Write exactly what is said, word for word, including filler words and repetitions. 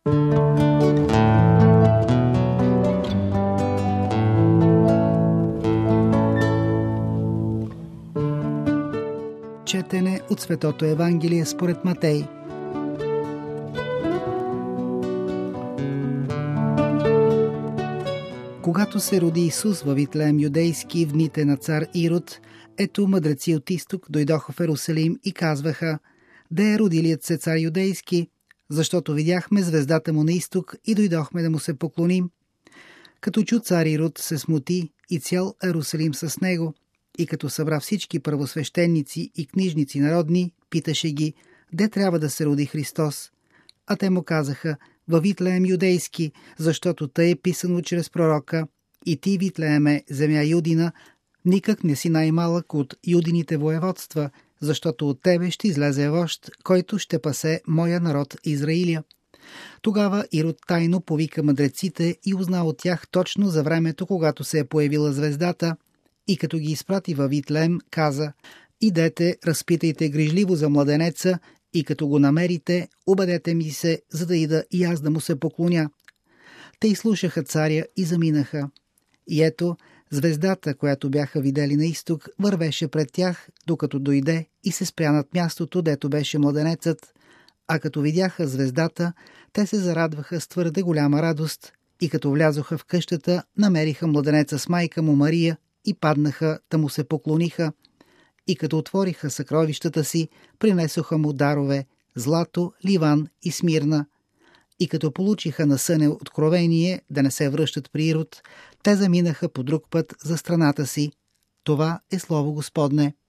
Четене от Светото Евангелие според Матей. Когато се роди Исус във Витлеем юдейски в дните на цар Ирод, ето мъдреци от изток дойдоха в Ерусалим и казваха: „Де е родилият се цар юдейски? Защото видяхме звездата му на изток и дойдохме да му се поклоним.“ Като чу цар Ирод, се смути и цял Ерусалим с него, и като събра всички първосвещеници и книжници народни, питаше ги: „Де трябва да се роди Христос?“ А те му казаха: „Във Витлеем юдейски, защото тъй е писано чрез пророка: и ти, Витлееме, земя Юдина, никак не си най-малък от юдините воеводства, защото от тебе ще излезе вожд, който ще пасе моя народ Израиля.“ Тогава Ирод тайно повика мъдреците и узна от тях точно за времето, когато се е появила звездата, и като ги изпрати във Витлеем, каза: „Идете, разпитайте грижливо за младенеца, и като го намерите, обадете ми се, за да ида и аз да му се поклоня.“ Те изслушаха царя и заминаха. И ето, звездата, която бяха видели на изток, вървеше пред тях, докато дойде и се спря над мястото, дето беше младенецът. А като видяха звездата, те се зарадваха с твърде голяма радост, и като влязоха в къщата, намериха младенеца с майка му Мария и паднаха да му се поклониха. И като отвориха съкровищата си, принесоха му дарове – злато, ливан и смирна. И като получиха на съне откровение да не се връщат при Ирод, те заминаха по друг път за страната си. Това е слово Господне.